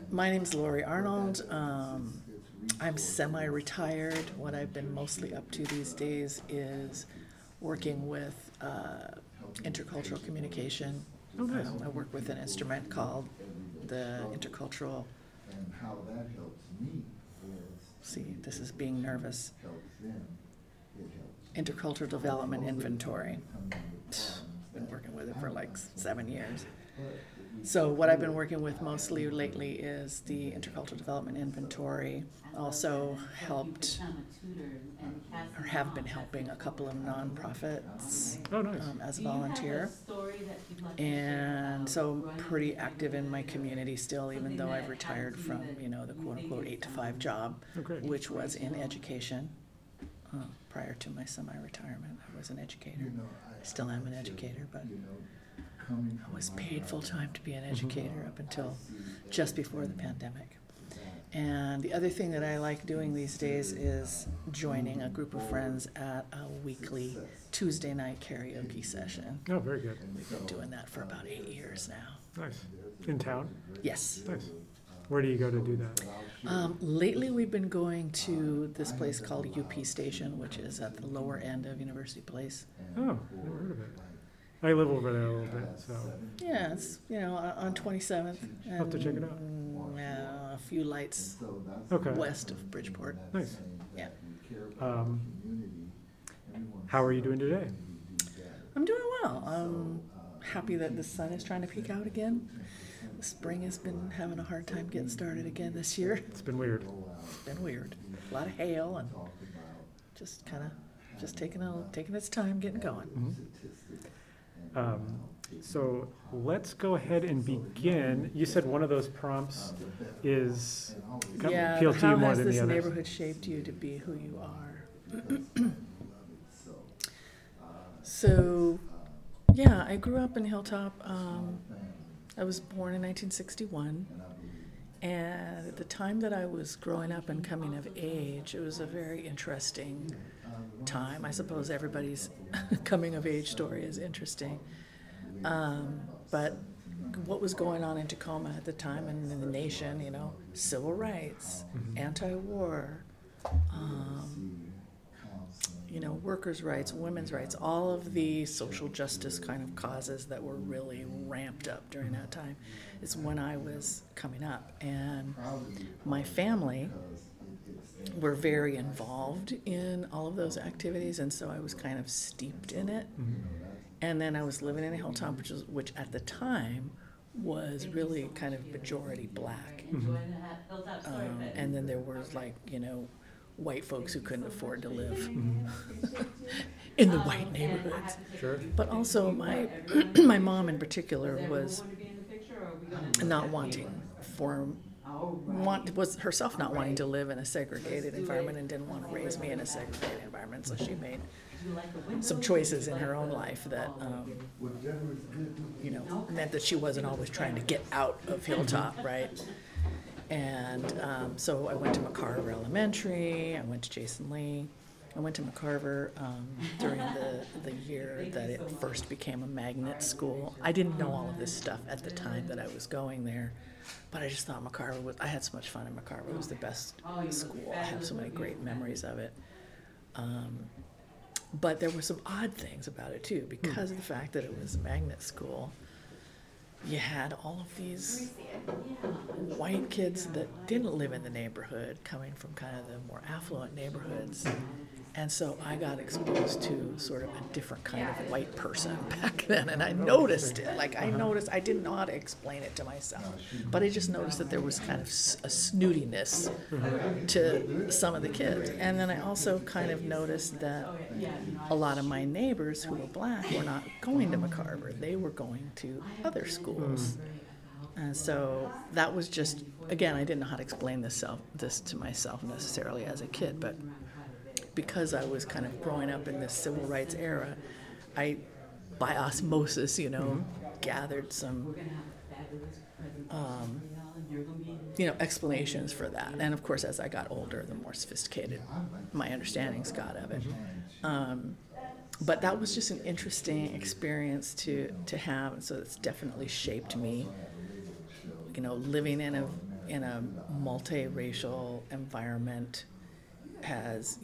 My name's Lori Arnold. I'm semi-retired. What I've been mostly up to these days is working with intercultural communication. Oh, nice. I work with an instrument called the Intercultural. See, this is being nervous. Intercultural Development Inventory. Been working with it for like 7 years. So what I've been working with mostly lately is the Intercultural Development Inventory. Also helped, or have been helping a couple of nonprofits Oh, nice. as a volunteer. And so I'm pretty active in my community still, even though I've retired from, the quote-unquote 8-to-5 job, Okay. which was in education. Prior to my semi-retirement, I was an educator. I still am an educator, but I was paid full-time to be an educator up until just before the pandemic. And the other thing that I like doing these days is joining a group of friends at a weekly Tuesday night karaoke session. Oh, very good. We've been doing that for about 8 years now. Nice. In town? Yes. Nice. Where do you go to do that? Lately we've been going to this place called UP Station, which is at the lower end of University Place. Oh, never heard of it. I live over there a little bit, so Yeah, it's, on 27th. I'll have to check it out. A few lights Okay. west of Bridgeport. Nice. Yeah. How are you doing today? I'm doing well. I'm happy that the sun is trying to peek out again. The spring has been having a hard time getting started again this year. It's been weird. It's been weird. A lot of hail and just taking its time getting going. So let's go ahead and begin. You said one of those prompts is appeal to how you more has than this the others. neighborhood shaped you to be who you are? So, yeah, I grew up in Hilltop. I was born in 1961, and at the time that I was growing up and coming of age, it was a very interesting time. I suppose everybody's coming of age story is interesting. But what was going on in Tacoma at the time and in the nation, civil rights, anti-war, workers' rights, women's rights, all of the social justice kind of causes that were really ramped up during that time is when I was coming up. And my family were very involved in all of those activities, and so I was kind of steeped in it. And then I was living in a Hilltop, which at the time was really kind of majority black. And then there was white folks who couldn't afford to live in the white neighborhoods. Sure. But also my my mom in particular was not was herself not wanting to live in a segregated environment and didn't want to raise me in a segregated environment. So she made some choices in her own life that meant that she wasn't always trying to get out of Hilltop, right? And so I went to McCarver Elementary, I went to Jason Lee, I went to McCarver during the year that it first became a magnet school. I didn't know all of this stuff at the time that I was going there, but I just thought I had so much fun in McCarver. It was the best school. I have so many great memories of it. But there were some odd things about it too, because of the fact that it was a magnet school. You had all of these white kids that didn't live in the neighborhood coming from kind of the more affluent neighborhoods. And so I got exposed to sort of a different kind of white person back then. And I noticed it. I didn't know how to explain it to myself. But I just noticed that there was kind of a snootiness to some of the kids. And then I also kind of noticed that a lot of my neighbors who were black were not going to McCarver. They were going to other schools. And so that was just, again, I didn't know how to explain this to myself necessarily as a kid, but because I was kind of growing up in this civil rights era, I, by osmosis, gathered some, explanations for that. And of course, as I got older, the more sophisticated my understandings got of it. But that was just an interesting experience to have, and so it's definitely shaped me. Living in a in a multiracial environment has,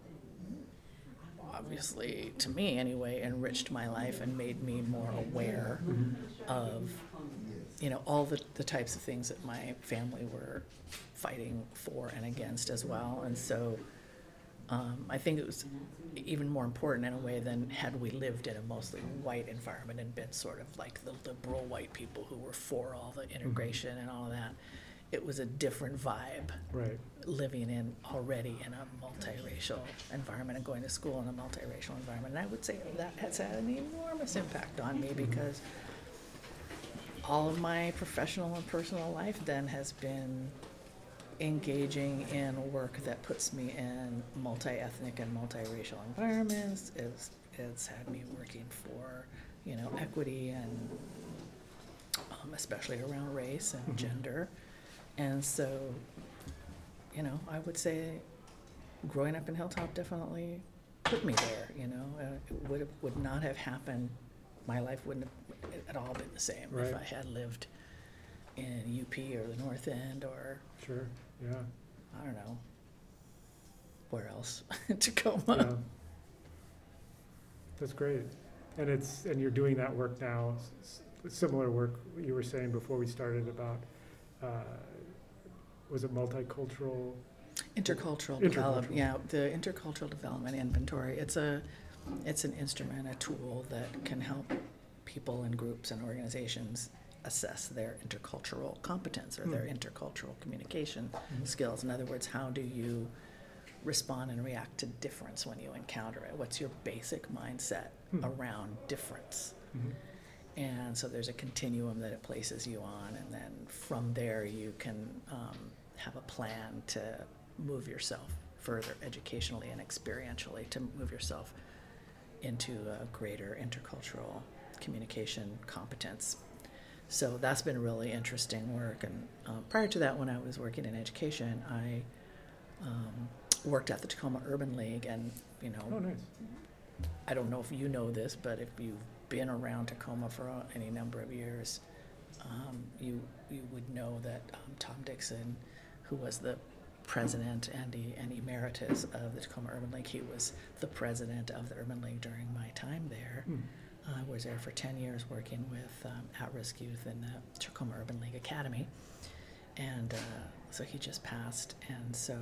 obviously, to me anyway, enriched my life and made me more aware of, all the types of things that my family were fighting for and against as well. And so I think it was even more important in a way than had we lived in a mostly white environment and been sort of like the liberal white people who were for all the integration and all of that. It was a different vibe, Right. living in already in a multiracial environment and going to school in a multiracial environment. And I would say that has had an enormous impact on me because all of my professional and personal life then has been engaging in work that puts me in multi-ethnic and multiracial environments. It's had me working for, equity and especially around race and gender. And so, I would say growing up in Hilltop definitely put me there, It would not have happened, my life wouldn't have at all been the same Right. if I had lived in UP or the North End or, Sure, yeah. I don't know, where else, Tacoma. Yeah. That's great. And you're doing that work now, similar work you were saying before we started about, was it multicultural? Intercultural development, yeah, the intercultural development inventory, it's an instrument, a tool that can help people and groups and organizations assess their intercultural competence or their intercultural communication skills. In other words, how do you respond and react to difference when you encounter it? What's your basic mindset around difference? And so there's a continuum that it places you on, and then from there you can have a plan to move yourself further educationally and experientially, to move yourself into a greater intercultural communication competence. So that's been really interesting work. And prior to that, when I was working in education, I worked at the Tacoma Urban League, and Oh, nice. I don't know if you know this, but if you've been around Tacoma for any number of years, you would know that Tom Dixon, who was the president and emeritus of the Tacoma Urban League, he was the president of the Urban League during my time there. I was there for 10 years working with at-risk youth in the Tacoma Urban League Academy, and so he just passed, and so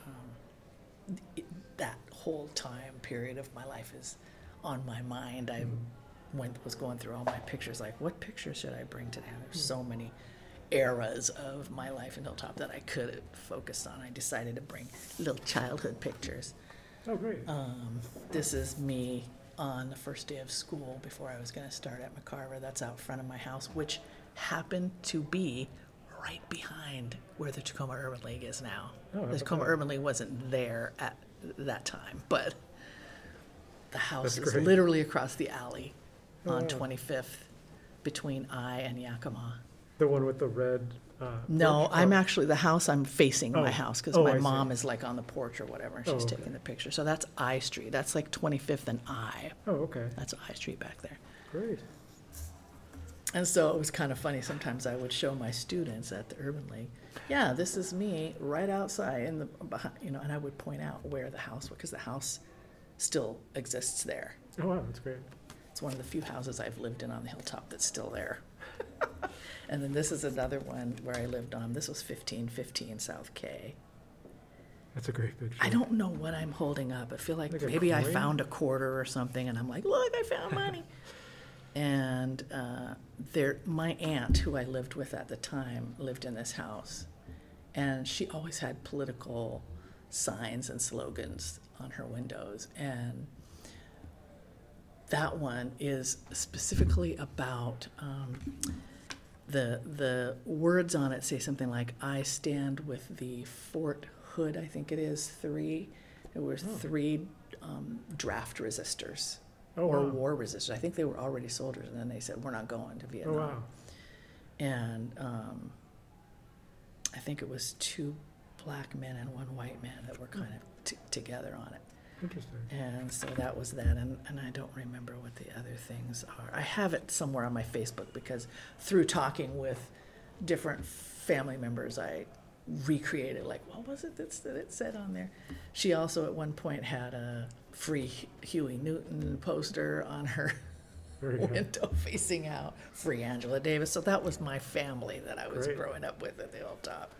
that whole time period of my life is on my mind. I was going through all my pictures, like, what pictures should I bring today? There's so many eras of my life in Hilltop that I could have focused on. I decided to bring little childhood pictures. Oh, great. This is me on the first day of school before I was going to start at McCarver. That's out front of my house, which happened to be right behind where the Tacoma Urban League is now. Oh, The Tacoma Urban League wasn't there at that time, but the house That's is great. literally across the alley Oh, on wow. 25th between I and Yakima. The one with the red, No, porch? I'm Oh, actually, the house, I'm facing Oh. my house because Oh, my I see. mom is like on the porch or whatever, and Oh, she's okay. taking the picture. So that's I Street. That's like 25th and I. Oh, okay, That's I Street back there. great. And so it was kind of funny. Sometimes I would show my students at the Urban League, yeah, this is me right outside in the behind, and I would point out where the house was, because the house still exists there. Oh, wow, that's great. It's one of the few houses I've lived in on the hilltop that's still there. And then this is another one where I lived on. This was 1515 South K. That's a great picture. I don't know what I'm holding up. I feel like Like a maybe I coin? found a quarter or something, and I'm like, look, I found money. And my aunt, who I lived with at the time, lived in this house, and she always had political signs and slogans on her windows. And that one is specifically about the words on it say something like, I stand with the Fort Hood, I think it is, 3. There were 3 draft resistors. Oh, Or wow. war resistors. I think they were already soldiers, and then they said, we're not going to Oh, Vietnam. wow. And I think it was 2 black men and 1 white man that were kind of together on it. Interesting. And so that was that, and I don't remember what the other things are. I have it somewhere on my Facebook, because through talking with different family members I recreated, like, what was it that it said on there? She also at one point had a free Huey Newton poster on her Very good. window facing out, free Angela Davis. So that was my family that I was Great. growing up with at the Hilltop.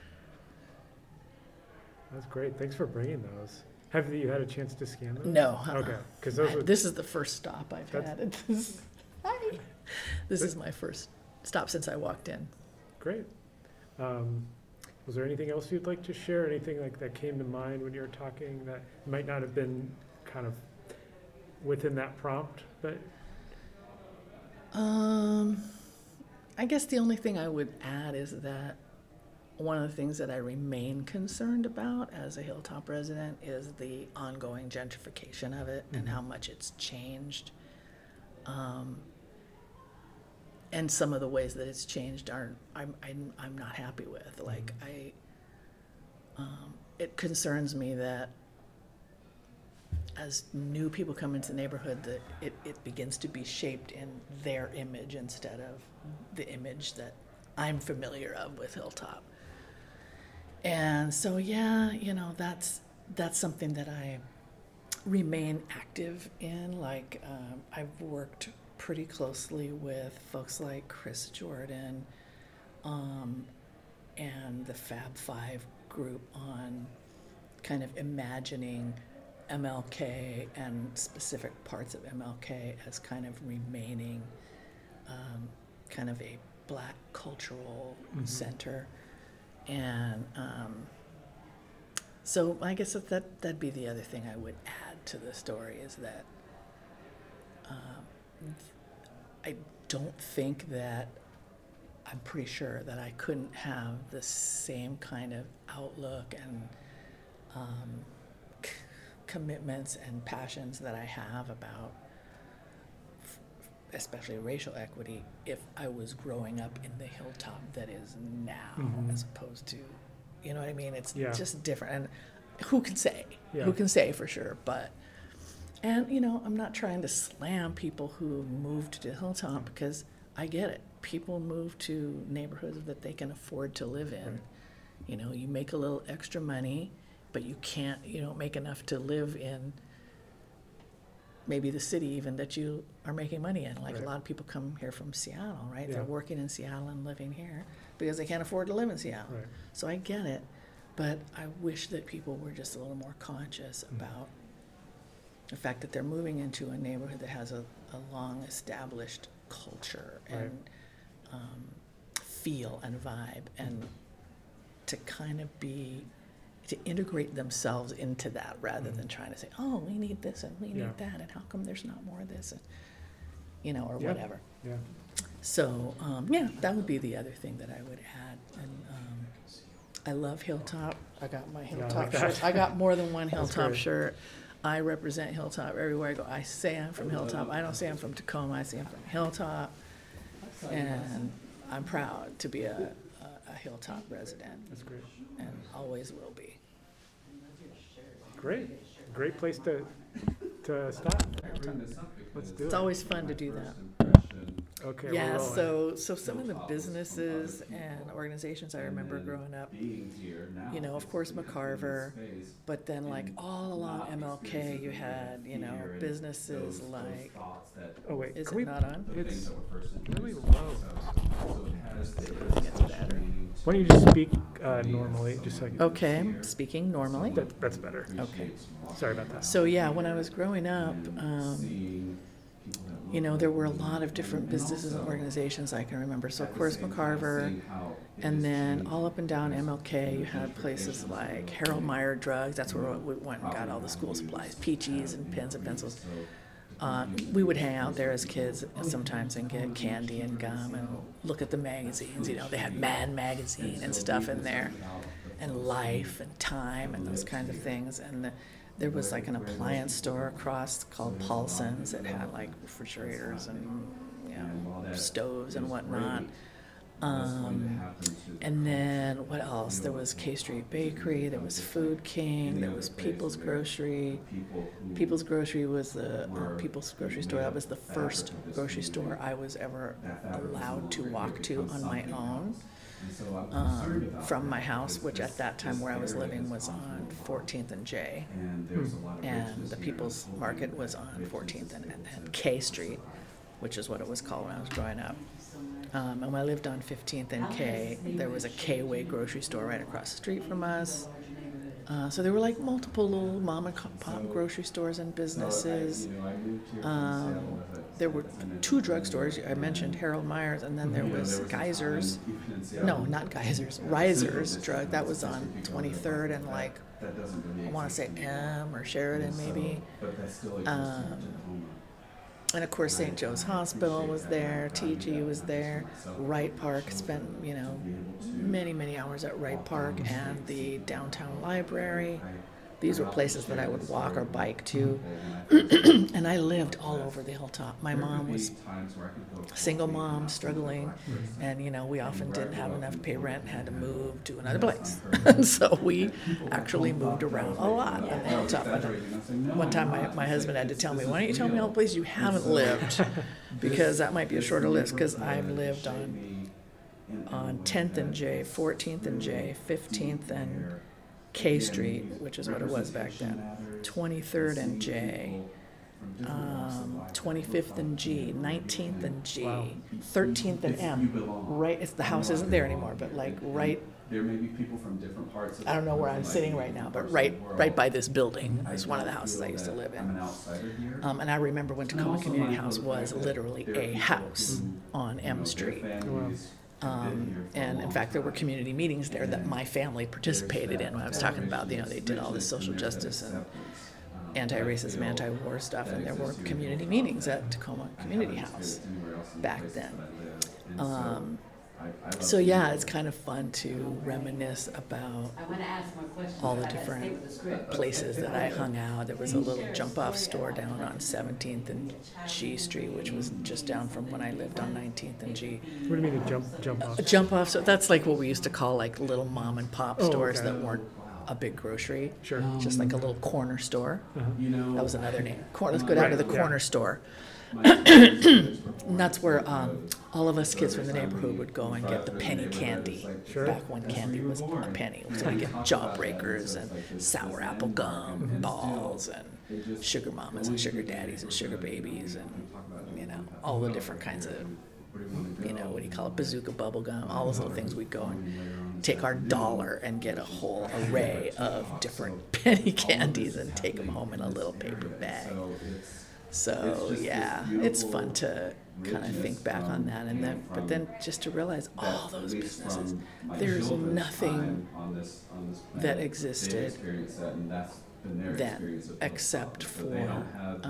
That's great. Thanks for bringing those. Have you had a chance to scan them? No. Okay, because those were, This is the first stop I've That's- had. Hi. This is my first stop since I walked in. great. Was there anything else you'd like to share? Anything like that came to mind when you were talking that might not have been kind of within that prompt? But I guess the only thing I would add is that one of the things that I remain concerned about as a Hilltop resident is the ongoing gentrification of it and how much it's changed. And some of the ways that it's changed I'm not happy with. Like it concerns me that as new people come into the neighborhood, that it begins to be shaped in their image instead of the image that I'm familiar of with Hilltop. And so, yeah, that's something that I remain active in. Like, I've worked pretty closely with folks like Chris Jordan and the Fab Five group on kind of imagining MLK and specific parts of MLK as kind of remaining kind of a Black cultural center. And so I guess that'd be the other thing I would add to the story is that I don't think that, I'm pretty sure that I couldn't have the same kind of outlook and commitments and passions that I have about especially racial equity if I was growing up in the Hilltop that is now as opposed to, you know what I mean? It's just different. And who can say? Yeah. Who can say for sure? But, and I'm not trying to slam people who moved to Hilltop because I get it. People move to neighborhoods that they can afford to live in. Right. You make a little extra money, but you don't make enough to live in maybe the city even that you are making money in. Like Right. a lot of people come here from Seattle, right? Yeah. They're working in Seattle and living here because they can't afford to live in Seattle. Right. So I get it, but I wish that people were just a little more conscious about the fact that they're moving into a neighborhood that has a long established culture and feel and vibe, and to kind of to integrate themselves into that rather than trying to say, oh, we need this and we need that, and how come there's not more of this, and, or whatever. Yeah. So, that would be the other thing that I would add. And I love Hilltop. I got my Hilltop shirt. I got more than one Hilltop great. shirt. I represent Hilltop everywhere I go. I say I'm from Hilltop. I don't say I'm from Tacoma. I say I'm from Hilltop. And I'm proud to be a Hilltop resident. That's great. And always will be. Great. Great place to stop. Let's do it. It's always fun to do that. Okay, we're Yeah, rolling. so some of the businesses and organizations I remember growing up, of course McCarver, but then like all along MLK you had, businesses like, Oh wait, is can it we? not on? It's really low. It's better. Why don't you just speak normally, just so I can. Okay, speaking normally. That's better. Okay. Sorry about that. So yeah, when I was growing up, there were a lot of different businesses and organizations I can remember. So of course McCarver, and then all up and down MLK, you had places like Harold Meyer Drugs. That's where we went and got all the school supplies, peaches and pens and pencils. We would hang out there as kids sometimes and get candy and gum and look at the magazines. They had Mad Magazine and stuff in there, and Life and Time and those kinds of things. And there was like an appliance store across called Paulson's that had like refrigerators and stoves and whatnot. And then what else? There was K Street Bakery, there was Food King, there was People's Grocery. People's Grocery was the People's Grocery Store. That was the first grocery store I was ever allowed to walk to on my own. from my house, which at that time where I was living was on 14th and J, and the People's Market was on 14th and K Street, which is what it was called when I was growing up. And when I lived on 15th and K, there was a K-Way grocery store right across the street from us. So there were like multiple little mom and pop grocery stores and businesses. There were 2 drugstores. I mentioned Harold Meyer's, and then there was Geysers. No, not Geysers. Risers Drug. That was on 23rd and like, I want to say M or Sheridan maybe. And of course, St. Joe's Hospital was there, TG was there, Wright Park, spent, many, many hours at Wright Park, and the downtown library. These were places that I would walk or bike to. And I lived all over the Hilltop. My mom was a single mom, struggling, and we often didn't have enough to pay rent and had to move to another place. And so we actually moved around a lot on the Hilltop. And one time my husband had to tell me, why don't you tell me all the places you haven't lived? Because that might be a shorter list, because I've lived on 10th and J, 14th and J, 15th and K Street, which is what it was back then, 23rd and J, 25th and G, 19th and G, 13th and M. Right, the house isn't there anymore, but like right. There may be people from different parts. I don't know where I'm sitting right now, but right by this building is one of the houses I used to live in. And I remember when Tacoma Community House was literally a house on M Street. And in fact, there were community meetings there that my family participated in when I was talking about, they did all this social justice and anti-racism, anti-war stuff, and there were community meetings at Tacoma Community House back then. So yeah, it's kind of fun to reminisce about all the different places that I hung out. There was a little jump-off store down on 17th and G Street, which was just down from when I lived on 19th and G. What do you mean a jump-off? A jump-off, so that's like what we used to call like little mom-and-pop stores that weren't a big grocery. Sure. Just like a little corner store. Uh-huh. That was another name. Let's go down to the corner store. And that's where all of us kids from the neighborhood would go and get the penny candy. Sure. Back when candy was a penny. So we get Jawbreakers and sour apple gum, balls, and sugar mamas and sugar daddies and sugar babies, and all the different kinds of what do you call it, bazooka bubble gum, all those little things. We'd go and take our dollar and get a whole array of different penny candies and take them home in a little paper bag. So yeah, it's fun to kind of think back on that, but then just to realize all those businesses, there's nothing that existed then except for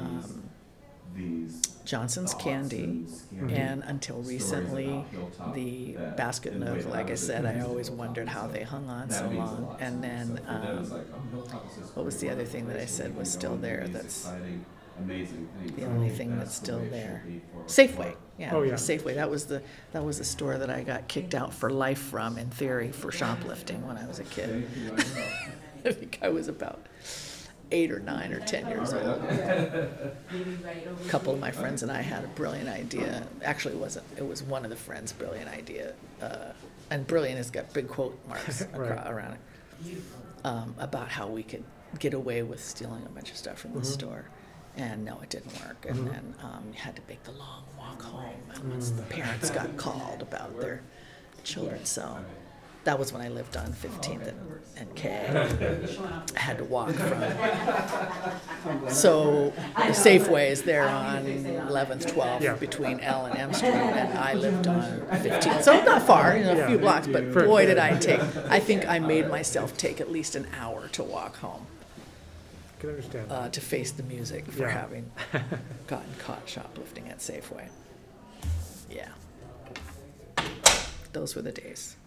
Johnson's Candy, and until recently, the Basket Nook. Like I said, I always wondered how they hung on so long. And then, what was the other thing that I said was still there? That's the only thing that's still there. Safeway. Yeah, oh, yeah. Safeway. That was the store that I got kicked out for life from, in theory, for shoplifting when I was a kid. I think I was about 8 or 9 or 10 years old. A couple of my friends and I had a brilliant idea. Actually, it was one of the friends' brilliant idea. And brilliant has got big quote marks around it, about how we could get away with stealing a bunch of stuff from the store. And no, it didn't work. And then you had to make the long walk home. And once the parents got called about their children, so that was when I lived on 15th and K. I had to walk from. So the Safeway is there on 11th, 12th, between L and M Street, and I lived on 15th. So not far, a few blocks, but boy, did I think I made myself take at least an hour to walk home. I can understand that. To face the music for having gotten caught shoplifting at Safeway. Yeah. Those were the days.